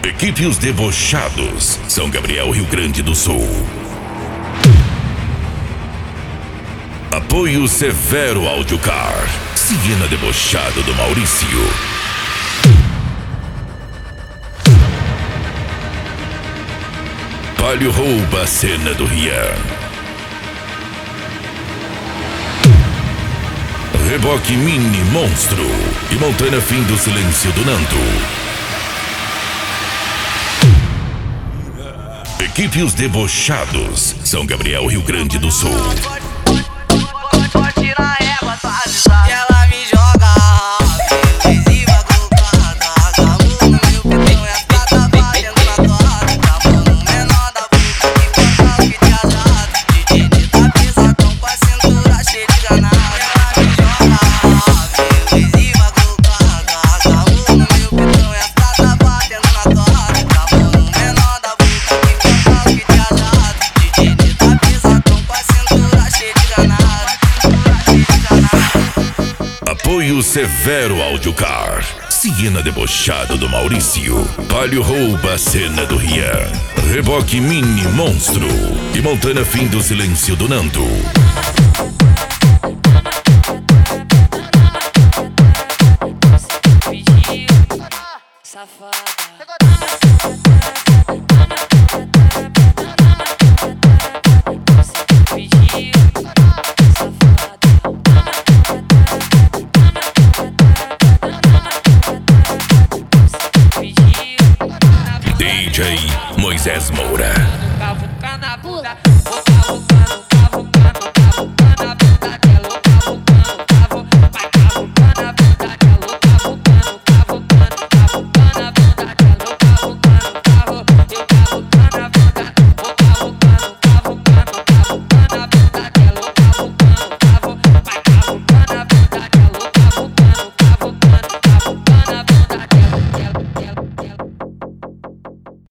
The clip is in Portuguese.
Equipe Os Debochados, São Gabriel, Rio Grande do Sul. Apoio Severo Audiocar, Siena Debochado do Maurício. Palio rouba a cena do Rian. Reboque Mini Monstro e Montana Fim do Silêncio do Nando. Equipe Os Debochados, São Gabriel, Rio Grande do Sul. Ela me joga invisível, grudada. Acabou no meu peitão e as patas batendo na corda. Acabou no menor da puta que controla que te azada. DJ tá pesadão com a cintura cheia de granada. Ela me joga invisível, grudada. Acabou no meu peitão e as patas batendo na corda. Acabou no menor da puta que controla que te azada. DJ tá pesadão com a cintura cheia de granada. Apoio Severo Audiocar, Siena Debochado do Maurício. Palio rouba a cena do Rian. Reboque Mini Monstro e Montana Fim do Silêncio do Nando. Safada. DJ Moisés Moura.